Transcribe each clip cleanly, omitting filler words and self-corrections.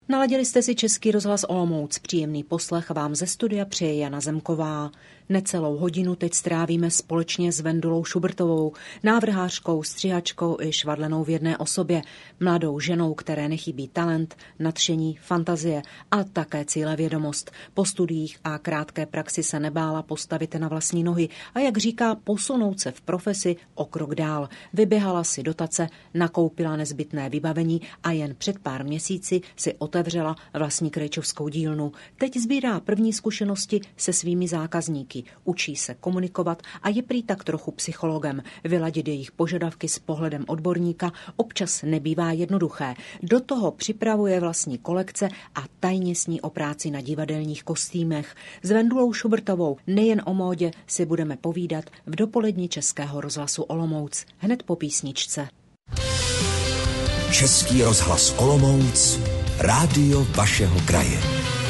Naladili jste si Český rozhlas Olomouc. Příjemný poslech vám ze studia přeje Jana Zemková. Necelou hodinu teď strávíme společně s Vendulou Šubrtovou, návrhářkou, střihačkou i švadlenou v jedné osobě, mladou ženou, které nechybí talent, nadšení, fantazie a také cílevědomost. Po studiích a krátké praxi se nebála postavit na vlastní nohy a, jak říká, posunout se v profesi o krok dál. Vyběhala si dotace, nakoupila nezbytné vybavení a jen před pár měsíci si otevřela vlastní krejčovskou dílnu. Teď sbírá první zkušenosti se svými zákazníky. Učí se komunikovat a je prý tak trochu psychologem. Vyladit jejich požadavky s pohledem odborníka občas nebývá jednoduché. Do toho připravuje vlastní kolekce a tajně sní o práci na divadelních kostýmech. S Vendulou Šubrtovou nejen o módě si budeme povídat v dopoledni Českého rozhlasu Olomouc. Hned po písničce. Český rozhlas Olomouc, rádio vašeho kraje.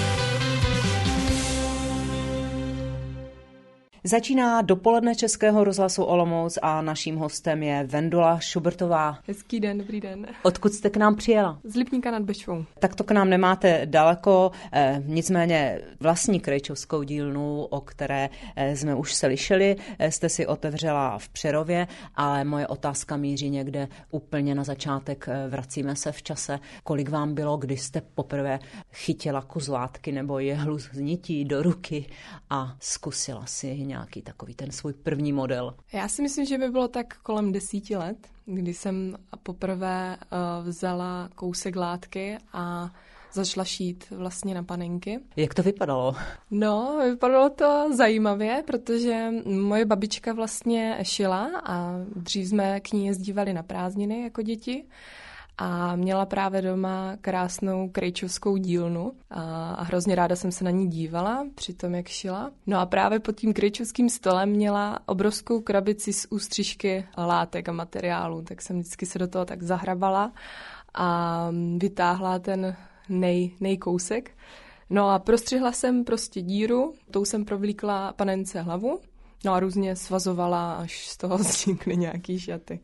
Začíná dopoledne Českého rozhlasu Olomouc a naším hostem je Vendula Šubrtová. Hezký den, dobrý den. Odkud jste k nám přijela? Z Lipníka nad Bečvou. Tak to k nám nemáte daleko, nicméně vlastní krejčovskou dílnu, o které jsme už slyšeli, jste si otevřela v Přerově, ale moje otázka míří někde úplně na začátek. Vracíme se v čase. Kolik vám bylo, když jste poprvé chytila kuzlátky nebo jehlu z nití do ruky a zkusila si nějaký takový ten svůj první model? Já si myslím, že by bylo tak kolem 10 let, kdy jsem poprvé vzala kousek látky a začala šít vlastně na panenky. Jak to vypadalo? No, vypadalo to zajímavě, protože moje babička vlastně šila a dřív jsme k ní jezdívali na prázdniny jako děti. A měla právě doma krásnou krejčovskou dílnu a hrozně ráda jsem se na ní dívala při tom, jak šila. No a právě pod tím krejčovským stolem měla obrovskou krabici z ústřižky látek a materiálů, tak jsem vždycky se do toho tak zahrabala a vytáhla ten nejkousek. No a prostřihla jsem prostě díru, tou jsem provlíkla panence hlavu, no a různě svazovala, až z toho vznikly nějaký šaty.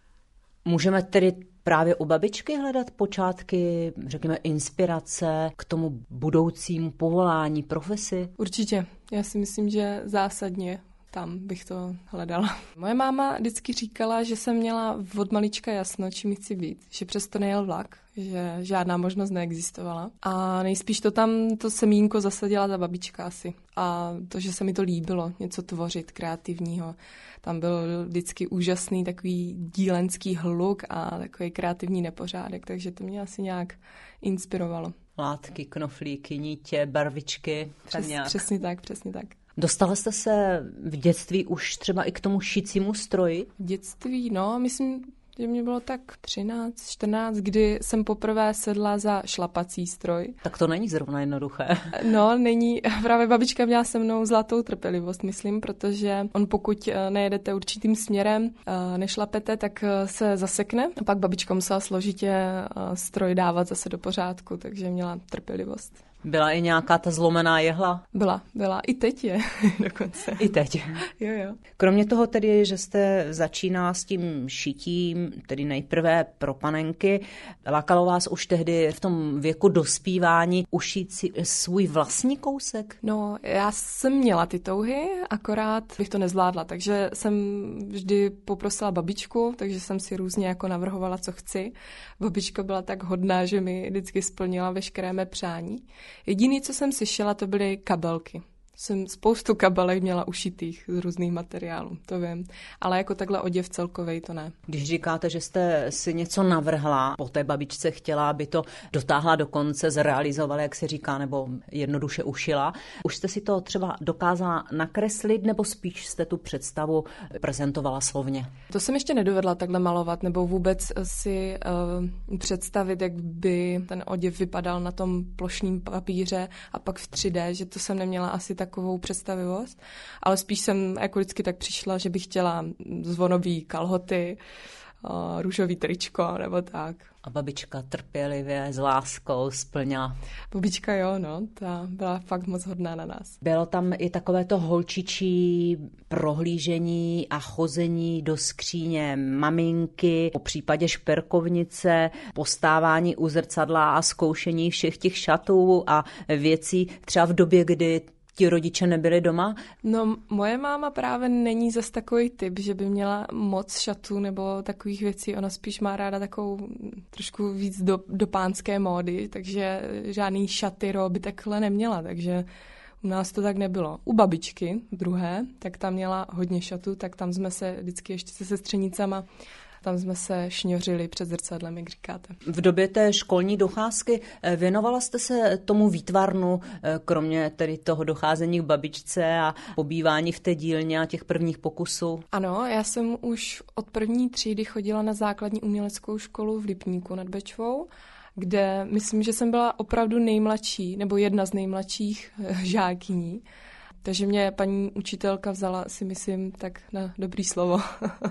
Můžeme tedy právě u babičky hledat počátky, řekněme, inspirace k tomu budoucímu povolání, profesi? Určitě. Já si myslím, že zásadně tam bych to hledala. Moje máma vždycky říkala, že jsem měla od malička jasno, čím chci být, že přesto nejel vlak, že žádná možnost neexistovala. A nejspíš to tam to semínko zasadila ta babička asi. A to, že se mi to líbilo, něco tvořit kreativního. Tam byl vždycky úžasný takový dílenský hluk a takový kreativní nepořádek, takže to mě asi nějak inspirovalo. Látky, knoflíky, nítě, barvičky. Přesně tak. Dostala jste se v dětství už třeba i k tomu šicímu stroji? V dětství, no, myslím, že mě bylo tak 13, 14, kdy jsem poprvé sedla za šlapací stroj. Tak to není zrovna jednoduché. No, není. Právě babička měla se mnou zlatou trpělivost, myslím, protože pokud nejedete určitým směrem, nešlapete, tak se zasekne. A pak babička musela složitě stroj dávat zase do pořádku, takže měla trpělivost. Byla i nějaká ta zlomená jehla? Byla. I teď je dokonce. I teď. Jo. Kromě toho tedy, že jste začínala s tím šitím, tedy nejprve pro panenky, lákalo vás už tehdy v tom věku dospívání ušít si svůj vlastní kousek? No, já jsem měla ty touhy, akorát bych to nezvládla, takže jsem vždy poprosila babičku, takže jsem si různě jako navrhovala, co chci. Babička byla tak hodná, že mi vždycky splnila veškeré mé přání. Jediný, co jsem si šila, to byly kabelky. Jsem spoustu kabelek měla ušitých z různých materiálů, to vím. Ale jako takhle oděv celkovej to ne. Když říkáte, že jste si něco navrhla, po té babičce chtěla, aby to dotáhla do konce, zrealizovala, jak se říká, nebo jednoduše ušila. Už jste si to třeba dokázala nakreslit, nebo spíš jste tu představu prezentovala slovně? To jsem ještě nedovedla takhle malovat, nebo vůbec si představit, jak by ten oděv vypadal na tom plošném papíře a pak v 3D, že to jsem neměla asi takovou představivost, ale spíš jsem jako vždycky tak přišla, že bych chtěla zvonový kalhoty, růžový tričko nebo tak. A babička trpělivě, s láskou splnila. Babička jo, no, ta byla fakt moc hodná na nás. Bylo tam i takovéto holčičí prohlížení a chození do skříně maminky, po případě šperkovnice, postávání u zrcadla a zkoušení všech těch šatů a věcí, třeba v době, kdy ti rodiče nebyli doma? No, moje máma právě není zas takový typ, že by měla moc šatů nebo takových věcí. Ona spíš má ráda takovou trošku víc do pánské módy, takže žádný šaty, roby takhle neměla, takže u nás to tak nebylo. U babičky druhé, tak tam měla hodně šatů, tak tam jsme se vždycky ještě se sestřenicama tam jsme se šňořili před zrcadlem, jak říkáte. V době té školní docházky věnovala jste se tomu výtvarnu, kromě tedy toho docházení k babičce a pobývání v té dílně a těch prvních pokusů? Ano, já jsem už od první třídy chodila na základní uměleckou školu v Lipníku nad Bečvou, kde myslím, že jsem byla opravdu nejmladší, nebo jedna z nejmladších žákyní. Takže mě paní učitelka vzala, si myslím, tak na dobrý slovo.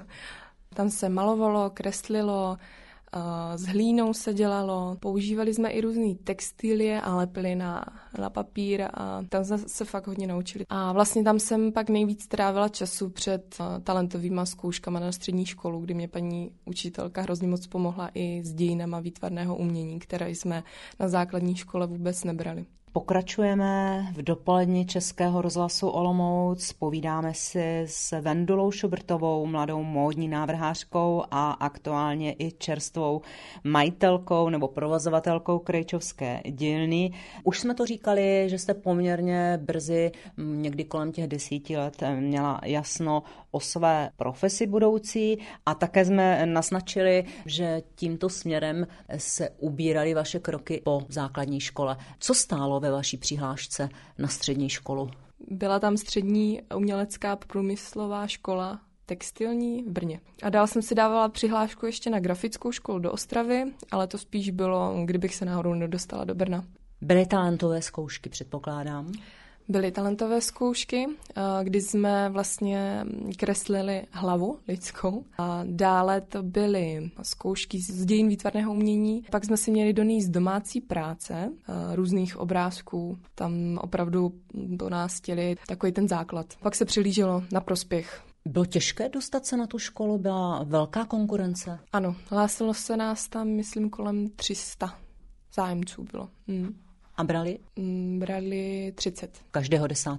Tam se malovalo, kreslilo, s hlínou se dělalo, používali jsme i různý textilie a lepili na papír a tam jsme se fakt hodně naučili. A vlastně tam jsem pak nejvíc trávila času před talentovýma zkouškama na střední školu, kdy mě paní učitelka hrozně moc pomohla i s dějinama výtvarného umění, které jsme na základní škole vůbec nebrali. Pokračujeme v dopoledni Českého rozhlasu Olomouc. Povídáme si s Vendulou Šubrtovou, mladou módní návrhářkou a aktuálně i čerstvou majitelkou nebo provozovatelkou krejčovské dílny. Už jsme to říkali, že jste poměrně brzy, někdy kolem těch 10 let, měla jasno o své profesi budoucí a také jsme naznačili, že tímto směrem se ubíraly vaše kroky po základní škole. Co stálo ve vaší přihlášce na střední školu? Byla tam střední umělecká průmyslová škola textilní v Brně. A dál jsem si dávala přihlášku ještě na grafickou školu do Ostravy, ale to spíš bylo, kdybych se náhodou nedostala do Brna. Byly talentové zkoušky, předpokládám? Byly talentové zkoušky, kdy jsme vlastně kreslili hlavu lidskou. A dále to byly zkoušky z dějin výtvarného umění. Pak jsme si měli donést domácí práce, různých obrázků. Tam opravdu do nás chtěli takový ten základ. Pak se přilíželo na prospěch. Bylo těžké dostat se na tu školu? Byla velká konkurence? Ano, hlásilo se nás tam, myslím, kolem 300 zájemců bylo. A brali? Brali 30. Každého 10.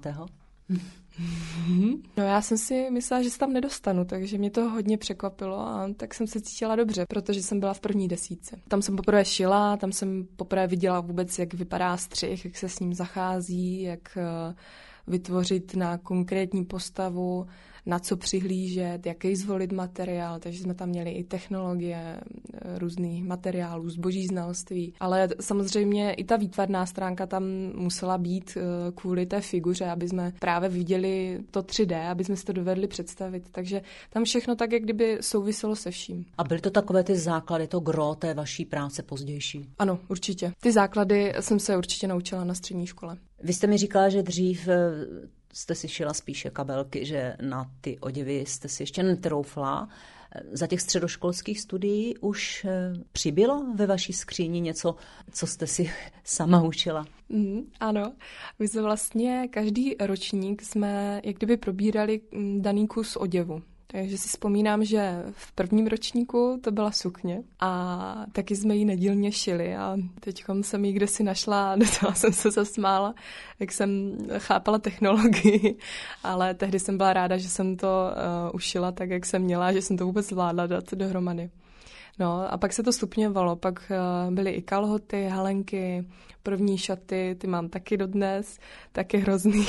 No já jsem si myslela, že se tam nedostanu, takže mě to hodně překvapilo a tak jsem se cítila dobře, protože jsem byla v první 10. Tam jsem poprvé šila, tam jsem poprvé viděla vůbec, jak vypadá střih, jak se s ním zachází, jak vytvořit na konkrétní postavu, na co přihlížet, jaký zvolit materiál, takže jsme tam měli i technologie, různých materiálů, zboží znaloství, ale samozřejmě i ta výtvarná stránka tam musela být kvůli té figuře, aby jsme právě viděli to 3D, aby jsme si to dovedli představit, takže tam všechno tak, jak kdyby souviselo se vším. A byly to takové ty základy, to gro té vaší práce pozdější? Ano, určitě. Ty základy jsem se určitě naučila na střední škole. Vy jste mi říkala, že dřív jste si šila spíše kabelky, že na ty oděvy jste si ještě netroufla. Za těch středoškolských studií už přibylo ve vaší skříni něco, co jste si sama učila? Ano, my jsme vlastně každý ročník jsme jak kdyby probírali daný kus oděvu. Takže si vzpomínám, že v prvním ročníku to byla sukně a taky jsme ji nedílně šili a teďkom jsem ji kdesi našla a docela jsem se zasmála, jak jsem chápala technologii, ale tehdy jsem byla ráda, že jsem to ušila tak, jak jsem měla, že jsem to vůbec zvládla dát dohromady. No a pak se to stupňovalo, pak byly i kalhoty, halenky, první šaty, ty mám taky dodnes, taky hrozný.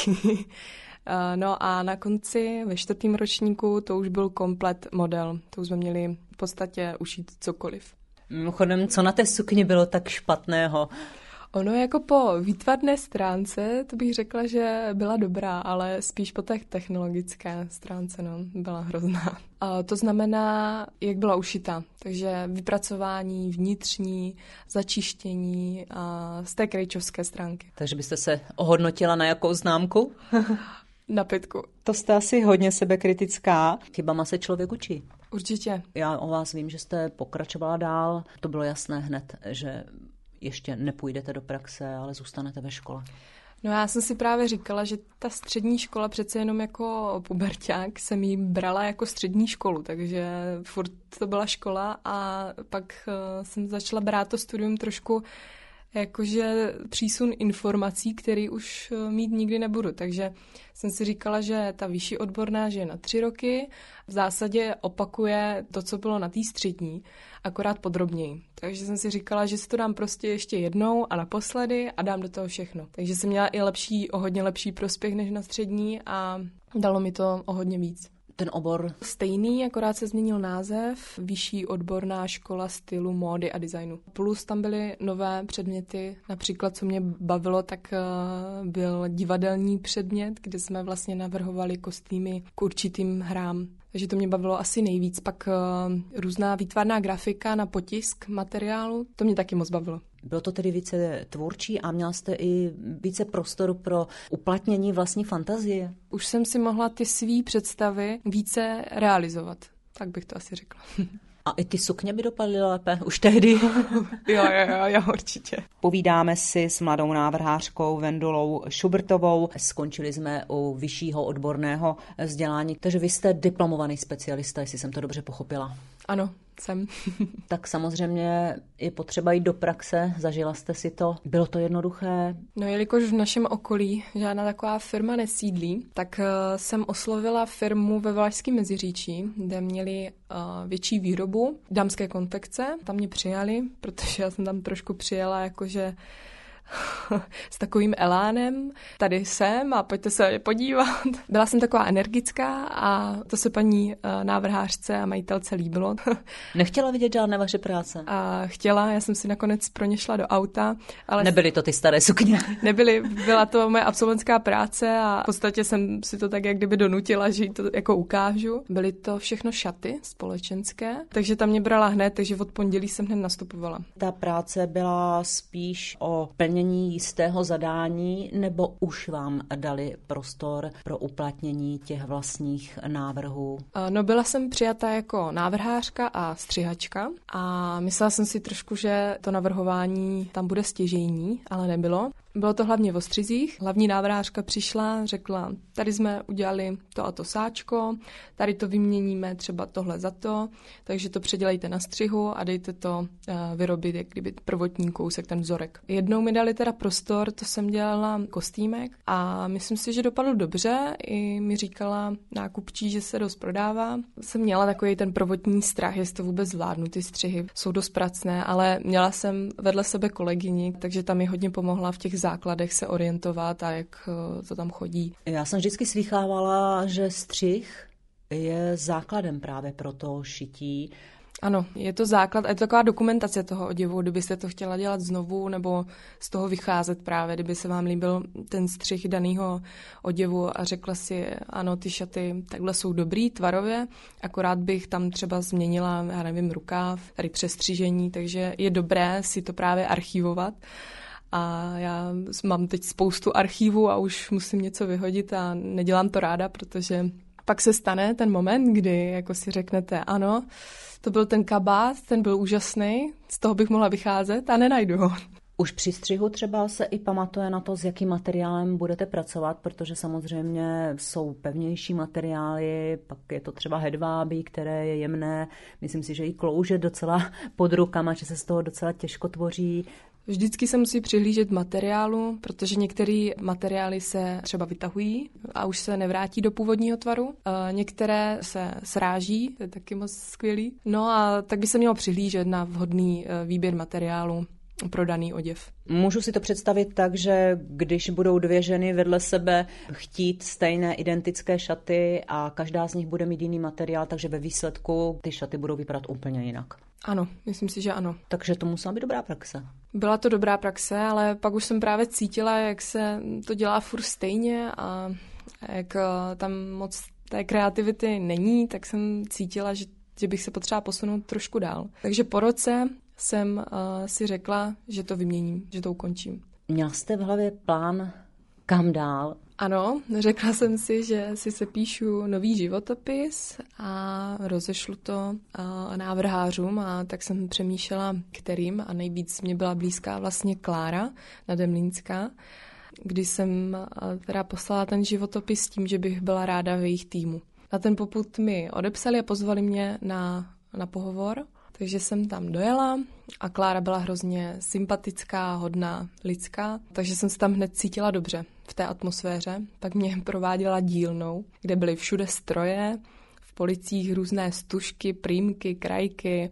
No a na konci ve 4. ročníku to už byl komplet model. To už jsme měli v podstatě ušít cokoliv. Mimochodem, co na té sukni bylo tak špatného? Ono jako po výtvarné stránce, to bych řekla, že byla dobrá, ale spíš po té technologické stránce, byla hrozná. A to znamená, jak byla ušita. Takže vypracování vnitřní, začištění a z té krejčovské stránky. Takže byste se ohodnotila na jakou známku? Na 5. To jste asi hodně sebekritická. Chybama se člověk učí. Určitě. Já o vás vím, že jste pokračovala dál. To bylo jasné hned, že ještě nepůjdete do praxe, ale zůstanete ve škole. No já jsem si právě říkala, že ta střední škola přece jenom jako puberťák jsem jí brala jako střední školu, takže furt to byla škola a pak jsem začala brát to studium trošku jakože přísun informací, který už mít nikdy nebudu. Takže jsem si říkala, že ta vyšší odborná, že je na 3 roky, v zásadě opakuje to, co bylo na té střední, akorát podrobněji. Takže jsem si říkala, že si to dám prostě ještě jednou a naposledy a dám do toho všechno. Takže jsem měla i o hodně lepší prospěch než na střední a dalo mi to o hodně víc. Ten obor? Stejný, akorát se změnil název, vyšší odborná škola stylu, módy a designu. Plus tam byly nové předměty, například co mě bavilo, tak byl divadelní předmět, kde jsme vlastně navrhovali kostýmy k určitým hrám. Takže to mě bavilo asi nejvíc. Pak různá výtvarná grafika na potisk materiálu, to mě taky moc bavilo. Bylo to tedy více tvůrčí a měla jste i více prostoru pro uplatnění vlastní fantazie? Už jsem si mohla ty svý představy více realizovat, tak bych to asi řekla. A i ty sukně by dopadly lépe už tehdy? Jo, určitě. Povídáme si s mladou návrhářkou Vendulou Šubrtovou. Skončili jsme u vyššího odborného vzdělání, takže vy jste diplomovaný specialista, jestli jsem to dobře pochopila. Ano, jsem. Tak samozřejmě je potřeba jít do praxe, zažila jste si to. Bylo to jednoduché? No jelikož v našem okolí žádná taková firma nesídlí, tak jsem oslovila firmu ve Valašském Meziříčí, kde měli větší výrobu dámské konfekce. Tam mě přijali, protože já jsem tam trošku přijela jakože s takovým elánem. Tady jsem a pojďte se podívat. Byla jsem taková energická a to se paní návrhářce a majitelce líbilo. Nechtěla vidět žádné vaše práce? A chtěla, já jsem si nakonec pro ně šla do auta. Ale nebyly to ty staré sukně? Nebyly, byla to moje absolventská práce a v podstatě jsem si to tak jak kdyby donutila, že jí to jako ukážu. Byly to všechno šaty společenské, takže tam mě brala hned, takže od pondělí jsem hned nastupovala. Ta práce byla spíš o plnění jistého zadání, nebo už vám dali prostor pro uplatnění těch vlastních návrhů? No byla jsem přijata jako návrhářka a střihačka a myslela jsem si trošku, že to navrhování tam bude stěžejní, ale nebylo. Bylo to hlavně o střizích. Hlavní návrhářka přišla, řekla, tady jsme udělali to a to sáčko, tady to vyměníme třeba tohle za to, takže to předělejte na střihu a dejte to vyrobit, jak kdyby prvotní kousek, ten vzorek. Jednou mi dali teda prostor, to jsem dělala kostýmek a myslím si, že dopadl dobře. I mi říkala nákupčí, že se dost prodává. Jsem měla takový ten prvotní strach, jestli to vůbec zvládnu, ty střihy jsou dost pracné, ale měla jsem vedle sebe kolegyni, takže tam mi hodně pomohla v těch základech se orientovat a jak to tam chodí. Já jsem vždycky slýchávala, že střih je základem právě pro to šití. Ano, je to základ a je to taková dokumentace toho oděvu, kdybyste to chtěla dělat znovu nebo z toho vycházet právě, kdyby se vám líbil ten střih daného oděvu a řekla si, ano, ty šaty takhle jsou dobrý tvarově, akorát bych tam třeba změnila, já nevím, rukáv, tady přestřížení, takže je dobré si to právě archivovat. A já mám teď spoustu archívů a už musím něco vyhodit a nedělám to ráda, protože pak se stane ten moment, kdy jako si řeknete, ano, to byl ten kabát, ten byl úžasný, z toho bych mohla vycházet a nenajdu ho. Už při střihu třeba se i pamatuje na to, s jakým materiálem budete pracovat, protože samozřejmě jsou pevnější materiály, pak je to třeba hedvábí, které je jemné. Myslím si, že i klouže docela pod rukama, že se z toho docela těžko tvoří. Vždycky se musí přihlížet materiálu, protože některé materiály se třeba vytahují a už se nevrátí do původního tvaru. Některé se sráží, to je taky moc skvělý. No a tak by se mělo přihlížet na vhodný výběr materiálu pro daný oděv. Můžu si to představit tak, že když budou 2 ženy vedle sebe chtít stejné identické šaty a každá z nich bude mít jiný materiál, takže ve výsledku ty šaty budou vypadat úplně jinak. Ano, myslím si, že ano. Takže to musela být dobrá praxe. Byla to dobrá praxe, ale pak už jsem právě cítila, jak se to dělá furt stejně a jak tam moc té kreativity není, tak jsem cítila, že bych se potřeba posunout trošku dál. Takže po roce jsem si řekla, že to vyměním, že to ukončím. Měla jste v hlavě plán, Kam dál? Ano, řekla jsem si, že si sepíšu nový životopis a rozešlu to návrhářům a tak jsem přemýšlela, kterým a nejvíc mě byla blízká vlastně Klára Nademlínská, kdy jsem teda poslala ten životopis s tím, že bych byla ráda v jejich týmu. Na ten popud mi odepsali a pozvali mě na pohovor, takže jsem tam dojela a Klára byla hrozně sympatická, hodná, lidská, takže jsem se tam hned cítila dobře v té atmosféře. Pak mě prováděla dílnou, kde byly všude stroje, v policích různé stužky, prýmky, krajky,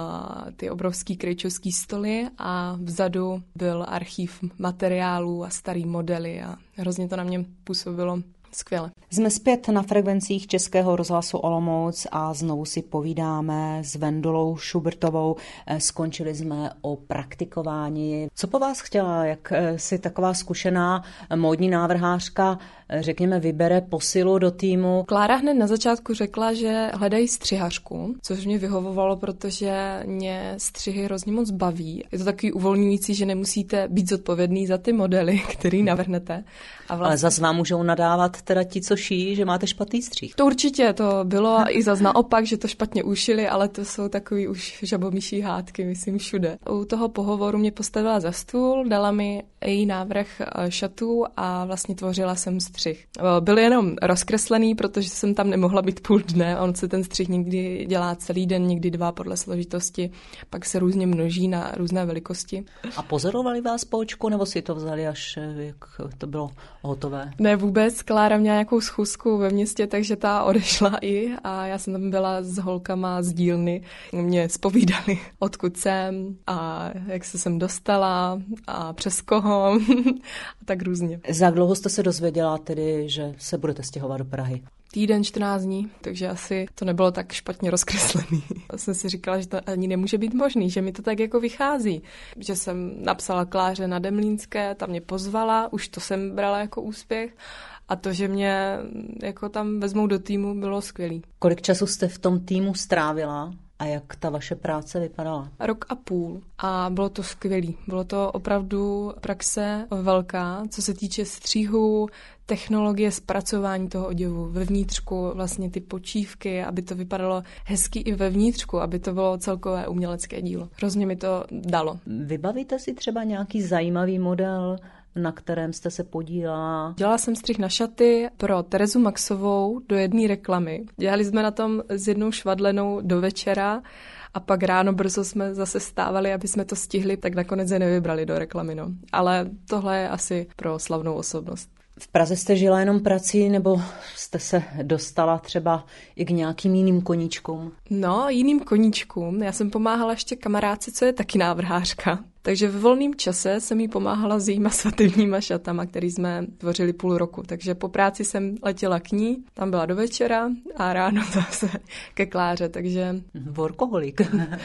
a ty obrovský krejčovský stoly a vzadu byl archív materiálů a starý modely a hrozně to na mě působilo skvěle. Jsme zpět na frekvencích Českého rozhlasu Olomouc a znovu si povídáme s Vendulou Šubrtovou. Skončili jsme o praktikování. Co po vás chtěla, jak si taková zkušená módní návrhářka, řekněme, vybere posilu do týmu? Klára hned na začátku řekla, že hledají střihařku, což mě vyhovovalo, protože mě střihy hrozně moc baví. Je to takový uvolňující, že nemusíte být zodpovědný za ty modely, který navrhnete. A vlastně... Ale zas vám můžou nadávat teda ti, co šijí, že máte špatný střih. To určitě, to bylo i zas naopak, že to špatně ušili, ale to jsou takový už žabomyší hádky, myslím, všude. U toho pohovoru mě postavila za stůl, dala mi její návrh šatů a vlastně tvořila jsem střih. Byl jenom rozkreslený, protože jsem tam nemohla být půl dne, on se ten střih někdy dělá celý den, někdy 2 podle složitosti, pak se různě množí na různé velikosti. A pozorovali vás po očku, nebo si to vzali, až jak to bylo hotové? Ne, vůbec. Klára měla nějakou schůzku ve městě, takže ta odešla i a já jsem tam byla s holkama z dílny. Mě zpovídali, odkud jsem a jak se sem dostala a přes koho a tak různě. Za jak dlouho jste se dozvěděla tedy, že se budete stěhovat do Prahy? Týden, 14 dní, takže asi to nebylo tak špatně rozkreslený. Jsem si říkala, že to ani nemůže být možný, že mi to tak jako vychází. Že jsem napsala Kláře Nademlínské, tam mě pozvala, už to jsem brala jako úspěch a to, že mě jako tam vezmou do týmu, bylo skvělý. Kolik času jste v tom týmu strávila? A jak ta vaše práce vypadala? 1,5 roku a bylo to skvělý. Bylo to opravdu praxe velká, co se týče střihu, technologie zpracování toho oděvu vevnitřku, vlastně ty počívky, aby to vypadalo hezky i vevnitřku, aby to bylo celkové umělecké dílo. Hrozně mi to dalo. Vybavíte si třeba nějaký zajímavý model, na kterém jste se podílela? Dělala jsem střih na šaty pro Terezu Maxovou do jedné reklamy. Dělali jsme na tom s jednou švadlenou do večera a pak ráno brzo jsme zase stávali, aby jsme to stihli, tak nakonec je nevybrali do reklamy. No. Ale tohle je asi pro slavnou osobnost. V Praze jste žila jenom prací, nebo jste se dostala třeba i k nějakým jiným koníčkům? No, jiným koníčkům. Já jsem pomáhala ještě kamarádce, co je taky návrhářka. Takže ve volném čase jsem jí pomáhala s jejíma svatebníma šatama, který jsme tvořili 0,5 roku. Takže po práci jsem letěla k ní, tam byla do večera a ráno zase ke Kláře, takže... Workoholik.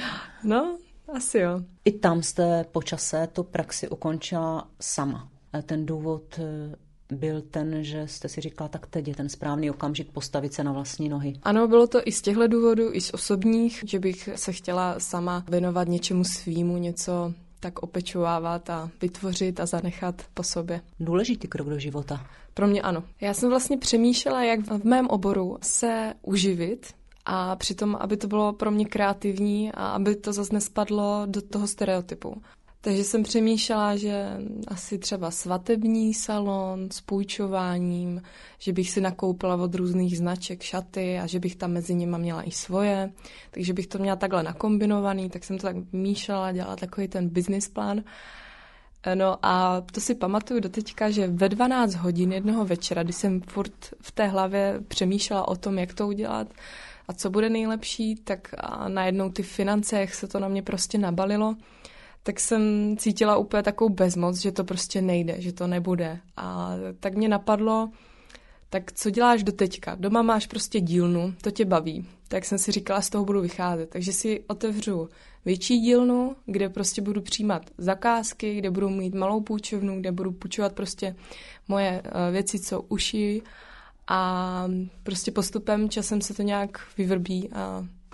No, asi jo. I tam jste po čase tu praxi ukončila sama. A ten důvod byl ten, že jste si říkala, tak teď je ten správný okamžik postavit se na vlastní nohy. Ano, bylo to i z těchto důvodů, i z osobních, že bych se chtěla sama věnovat něčemu svýmu, něco tak opečovávat a vytvořit a zanechat po sobě. Důležitý krok do života. Pro mě ano. Já jsem vlastně přemýšlela, jak v mém oboru se uživit a přitom, aby to bylo pro mě kreativní a aby to zase nespadlo do toho stereotypu. Takže jsem přemýšlela, že asi třeba svatební salon s půjčováním, že bych si nakoupila od různých značek šaty a že bych tam mezi nimi měla i svoje. Takže bych to měla takhle nakombinovaný, tak jsem to tak vymýšlela, dělala takový ten business plán. No a to si pamatuju doteďka, že ve 12 hodin jednoho večera, kdy jsem furt v té hlavě přemýšlela o tom, jak to udělat a co bude nejlepší, tak a najednou ty finance, jak se to na mě prostě nabalilo, tak jsem cítila úplně takovou bezmoc, že to prostě nejde, že to nebude. A tak mě napadlo, tak co děláš doteďka? Doma máš prostě dílnu, to tě baví. Tak jsem si říkala, z toho budu vycházet. Takže si otevřu větší dílnu, kde prostě budu přijímat zakázky, kde budu mít malou půjčovnu, kde budu půjčovat prostě moje věci, co ušiji. A prostě postupem časem se to nějak vyvrbí a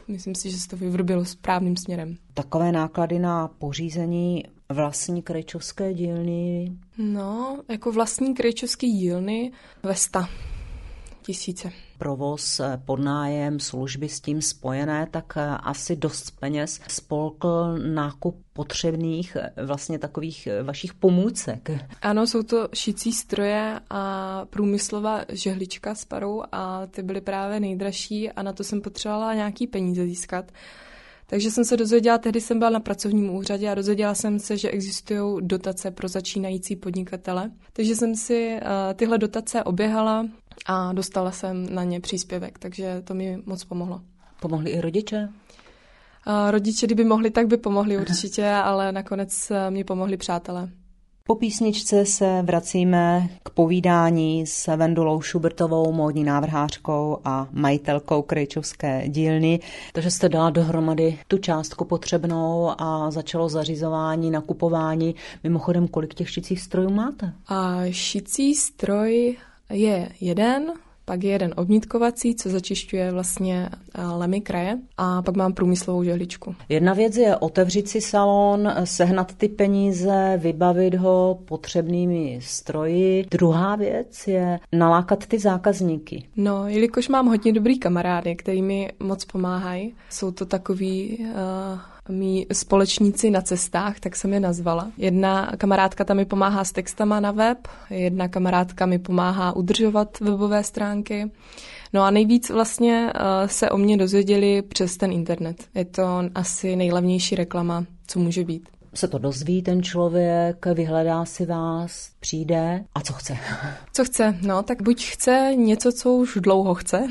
myslím si, že se to vyvrbilo správným směrem. Takové náklady na pořízení vlastní krejčovské dílny? No, jako vlastní krejčovské dílny ve 100 000. Provoz, podnájem, služby s tím spojené, tak asi dost peněz spolkl nákup potřebných vlastně takových vašich pomůcek. Ano, jsou to šicí stroje a průmyslová žehlička s parou a ty byly právě nejdražší a na to jsem potřebovala nějaký peníze získat. Takže jsem se dozvěděla, tehdy jsem byla na pracovním úřadě a dozvěděla jsem se, že existují dotace pro začínající podnikatele. Takže jsem si tyhle dotace oběhala a dostala jsem na ně příspěvek, takže to mi moc pomohlo. Pomohli i rodiče? Rodiče, kdyby mohli, tak by pomohli určitě, ale nakonec mi pomohli přátelé. Po písničce se vracíme k povídání s Vendulou Šubertovou, módní návrhářkou a majitelkou krejčovské dílny. Takže jste dala dohromady tu částku potřebnou a začalo zařizování, nakupování. Mimochodem, kolik těch šicích strojů máte? Šicí stroj je jeden, pak je jeden obnitkovací, co začišťuje vlastně lemy kraje a pak mám průmyslovou žehličku. Jedna věc je otevřít si salon, sehnat ty peníze, vybavit ho potřebnými stroji. Druhá věc je nalákat ty zákazníky. No, jelikož mám hodně dobrý kamarády, který mi moc pomáhají, jsou to takový mí společníci na cestách, tak jsem je nazvala. Jedna kamarádka tam mi pomáhá s textama na web, jedna kamarádka mi pomáhá udržovat webové stránky. No a nejvíc vlastně se o mě dozvěděli přes ten internet. Je to asi nejlevnější reklama, co může být. Se to dozví ten člověk, vyhledá si vás, přijde a co chce? Co chce? No, tak buď chce něco, co už dlouho chce,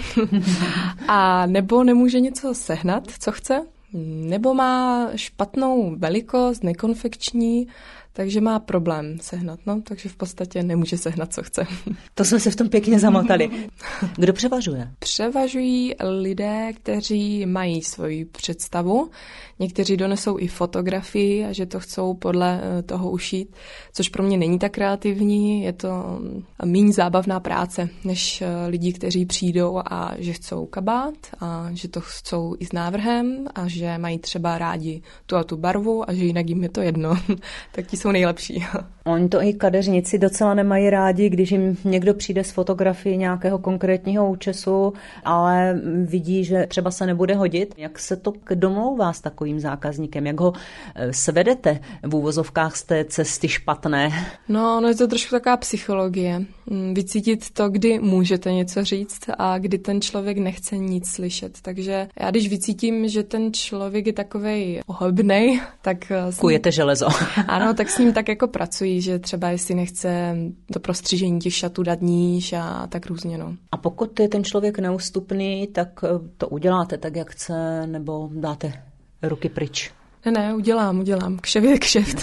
a nebo nemůže něco sehnat, co chce, nebo má špatnou velikost, nekonfekční, takže má problém sehnat, no, takže v podstatě nemůže sehnat, co chce. To jsme se v tom pěkně zamotali. Kdo převažuje? Převažují lidé, kteří mají svoji představu. Někteří donesou i fotografii a že to chcou podle toho ušít, což pro mě není tak kreativní, je to méně zábavná práce, než lidi, kteří přijdou a že chcou kabát a že to chcou i s návrhem a že mají třeba rádi tu a tu barvu a že jinak jim je to jedno. Tak ti jsou nejlepší. Oni to i kadeřníci docela nemají rádi, když jim někdo přijde s fotografií nějakého konkrétního účesu, ale vidí, že třeba se nebude hodit. Jak se to domlouvá s takovým zákazníkem? Jak ho svedete v úvozovkách z té cesty špatné? No je to trošku taková psychologie. Vycítit to, kdy můžete něco říct a kdy ten člověk nechce nic slyšet. Takže já když vycítím, že ten člověk je takovej ohobnej, tak... Kujete železo. Ano, tak s ním tak jako pracují, že třeba jestli nechce to prostřížení těch šatů dát níž a tak různě, no. A pokud je ten člověk neústupný, tak to uděláte tak, jak chce, nebo dáte ruky pryč? Ne, udělám. Kšeft je kšeft.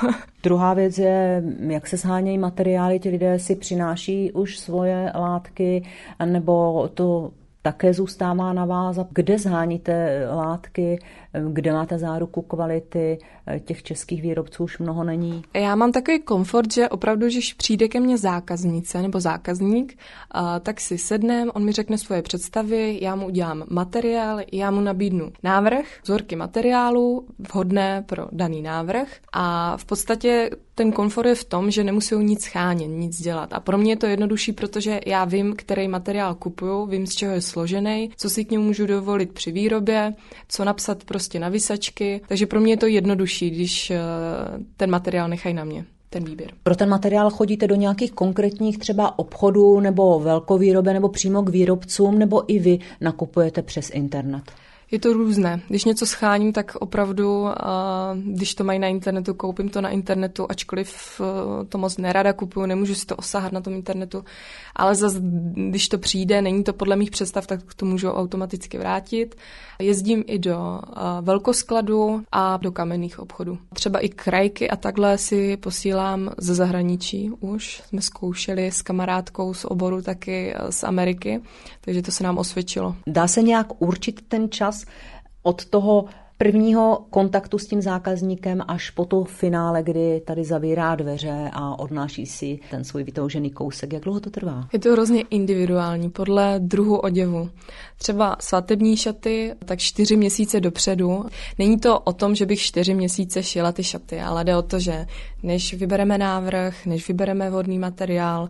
Druhá věc je, jak se shánějí materiály, ti lidé si přináší už svoje látky, nebo to také zůstává na vás. Kde sháníte látky, kde máte záruku kvality, těch českých výrobců už mnoho není? Já mám takový komfort, že opravdu, když přijde ke mně zákaznice nebo zákazník, tak si sednem, on mi řekne svoje představy, já mu udělám materiál, já mu nabídnu návrh, vzorky materiálu vhodné pro daný návrh a v podstatě ten komfort je v tom, že nemusí nic schánět, nic dělat. A pro mě je to jednodušší, protože já vím, který materiál kupuju, vím, z čeho je složený, co si k němu můžu dovolit při výrobě, co napsat prostě na visačky. Takže pro mě je to jednodušší, když ten materiál nechají na mě, ten výběr. Pro ten materiál chodíte do nějakých konkrétních třeba obchodů nebo velkovýrobe nebo přímo k výrobcům, nebo i vy nakupujete přes internet? Je to různé. Když něco scháním, tak opravdu, když to mají na internetu, koupím to na internetu, ačkoliv to moc nerada kupuju, nemůžu si to osahat na tom internetu, ale zase, když to přijde, není to podle mých představ, tak to můžu automaticky vrátit. Jezdím i do velkoskladu a do kamenných obchodů. Třeba i krajky a takhle si posílám ze zahraničí už. Jsme zkoušeli s kamarádkou z oboru taky z Ameriky, takže to se nám osvědčilo. Dá se nějak určit ten čas od toho prvního kontaktu s tím zákazníkem až po to finále, kdy tady zavírá dveře a odnáší si ten svůj vytoužený kousek? Jak dlouho to trvá? Je to hrozně individuální podle druhu oděvu. Třeba svatební šaty, tak 4 měsíce dopředu. Není to o tom, že bych 4 měsíce šila ty šaty, ale jde o to, že než vybereme návrh, než vybereme vhodný materiál,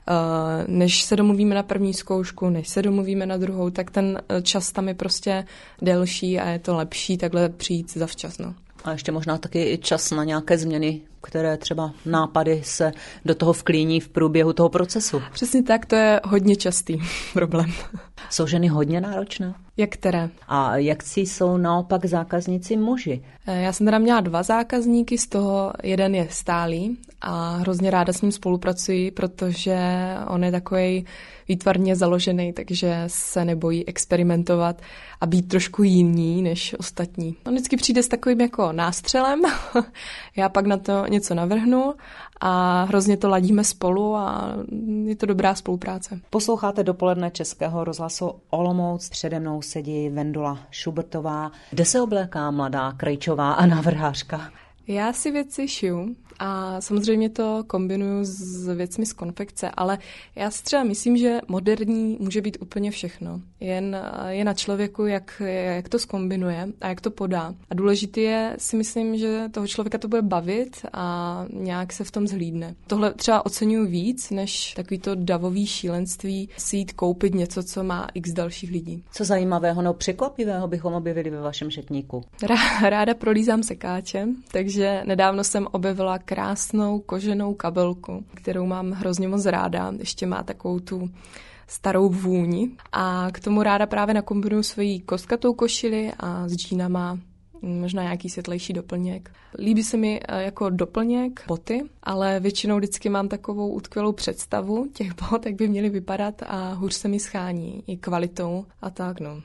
než se domluvíme na první zkoušku, než se domluvíme na druhou, tak ten čas tam je prostě delší a je to lepší takhle přijít zavčas. No. A ještě možná taky i čas na nějaké změny, které třeba nápady se do toho vklíní v průběhu toho procesu. Přesně tak, to je hodně častý problém. Jsou ženy hodně náročné? Jak které? A jak si jsou naopak zákazníci muži? Já jsem teda měla 2 zákazníky, z toho jeden je stálý a hrozně ráda s ním spolupracuji, protože on je takovej výtvarně založený, takže se nebojí experimentovat a být trošku jiný než ostatní. On vždycky přijde s takovým jako nástřelem, já pak na to něco navrhnu a hrozně to ladíme spolu a je to dobrá spolupráce. Posloucháte Dopoledne Českého rozhlasu Olomouc, přede mnou sedí Vendula Šubrtová. Kde se obléká mladá krejčová a návrhářka? Já si věci šiju a samozřejmě to kombinuju s věcmi z konfekce, ale já si třeba myslím, že moderní může být úplně všechno. Jen je na člověku, jak to zkombinuje a jak to podá. A důležité je, si myslím, že toho člověka to bude bavit a nějak se v tom zhlídne. Tohle třeba oceňuji víc, než takový to davový šílenství si jít koupit něco, co má x dalších lidí. Co zajímavého nebo překvapivého bychom objevili ve vašem šatníku? Ráda prolízám sekáče, takže nedávno jsem objevila krásnou koženou kabelku, kterou mám hrozně moc ráda. Ještě má takovou tu starou vůni. A k tomu ráda právě nakombinuju svoji kostkatou košili a s džínama možná nějaký světlejší doplněk. Líbí se mi jako doplněk boty, ale většinou vždycky mám takovou utkvělou představu těch bot, jak by měly vypadat a hůř se mi schání i kvalitou a tak, no.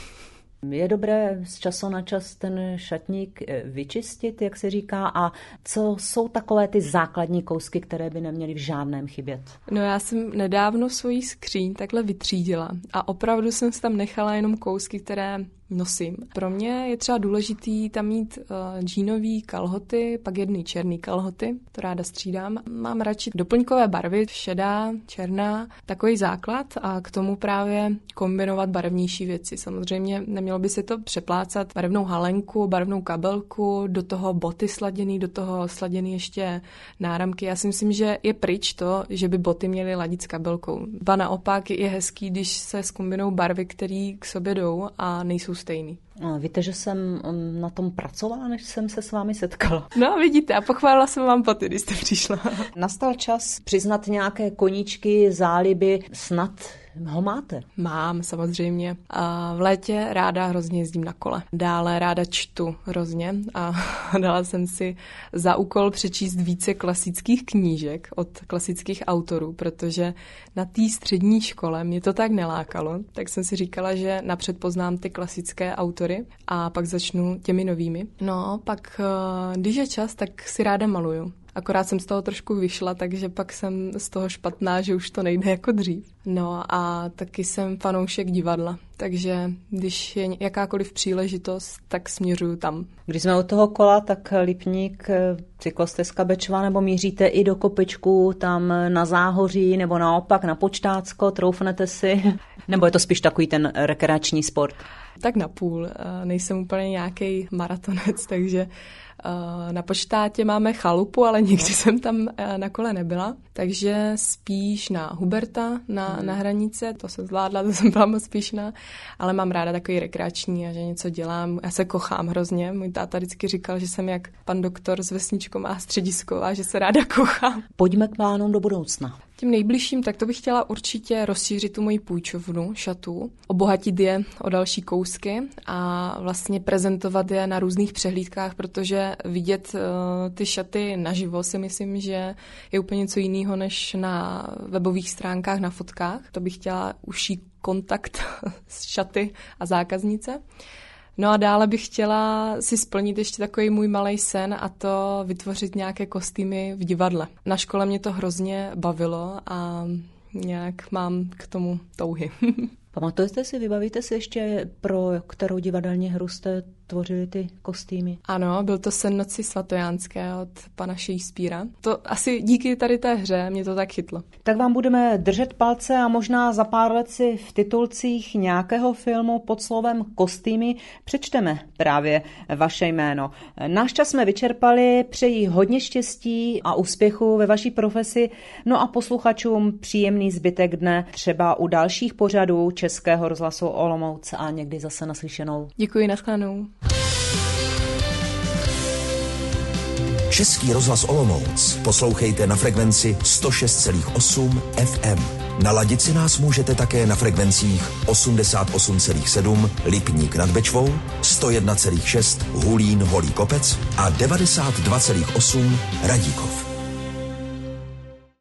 Je dobré z času na čas ten šatník vyčistit, jak se říká, a co jsou takové ty základní kousky, které by neměly v žádném chybět? No já jsem nedávno svoji skříň takhle vytřídila a opravdu jsem si tam nechala jenom kousky, které nosím. Pro mě je třeba důležitý tam mít džínový kalhoty, pak jedny černý kalhoty, to ráda střídám. Mám radši doplňkové barvy, šedá, černá, takový základ a k tomu právě kombinovat barevnější věci. Samozřejmě nemělo by se to přeplácat barevnou halenku, barevnou kabelku, do toho boty sladěný, do toho sladěný ještě náramky. Já si myslím, že je pryč to, že by boty měly ladit s kabelkou. Ba naopak je hezký, když se zkombinují barvy, které k sobě jdou a nejsou stejný. Víte, že jsem na tom pracovala, než jsem se s vámi setkala. No vidíte, a pochválila jsem vám boty, když jste přišla. Nastal čas přiznat nějaké koníčky, záliby, snad ho máte? Mám, samozřejmě. A v létě ráda hrozně jezdím na kole. Dále ráda čtu hrozně a dala jsem si za úkol přečíst více klasických knížek od klasických autorů, protože na té střední škole mě to tak nelákalo, tak jsem si říkala, že napřed poznám ty klasické autory a pak začnu těmi novými. No, pak když je čas, tak si ráda maluju. Akorát jsem z toho trošku vyšla, takže pak jsem z toho špatná, že už to nejde jako dřív. No a taky jsem fanoušek divadla, takže když je jakákoliv příležitost, tak směřuju tam. Když jsme u toho kola, tak Lipník, cyklostezka Bečva, nebo míříte i do Kopečku, tam na Záhoří, nebo naopak na Počtácko, troufnete si? Nebo je to spíš takový ten rekreační sport? Tak napůl. Nejsem úplně nějaký maratonec, takže na Počtátě máme chalupu, ale nikdy jsem tam na kole nebyla. Takže spíš na Huberta, na hranice, to jsem zvládla, to jsem byla moc spíšná, ale mám ráda takový rekreační a že něco dělám. Já se kochám hrozně. Můj táta vždycky říkal, že jsem jak pan doktor s vesničkou a střediskou a že se ráda kochám. Pojďme k plánům do budoucna. Tím nejbližším, tak to bych chtěla určitě rozšířit tu moji půjčovnu šatů, obohatit je o další kousky a vlastně prezentovat je na různých přehlídkách, protože vidět ty šaty naživo si myslím, že je úplně něco jiného než na webových stránkách, na fotkách. To bych chtěla užší kontakt s šaty a zákaznice. No a dále bych chtěla si splnit ještě takový můj malej sen a to vytvořit nějaké kostýmy v divadle. Na škole mě to hrozně bavilo a nějak mám k tomu touhy. Pamatujete si, vybavíte si ještě, pro kterou divadelní hru jste tvořili ty kostýmy? Ano, byl to Sen noci svatojánské od pana Shakespearea. To asi díky tady té hře mě to tak chytlo. Tak vám budeme držet palce a možná za pár let si v titulcích nějakého filmu pod slovem kostýmy přečteme právě vaše jméno. Náš čas jsme vyčerpali, přeji hodně štěstí a úspěchu ve vaší profesi, no a posluchačům příjemný zbytek dne, třeba u dalších pořadů Českého rozhlasu Olomouc a někdy zase naslyšenou. Děkuji, nashledanou. Český rozhlas Olomouc poslouchejte na frekvenci 106,8 FM. Naladit si nás můžete také na frekvencích 88,7 Lipník nad Bečvou, 101,6 Hulín Holý Kopec a 92,8 Radíkov.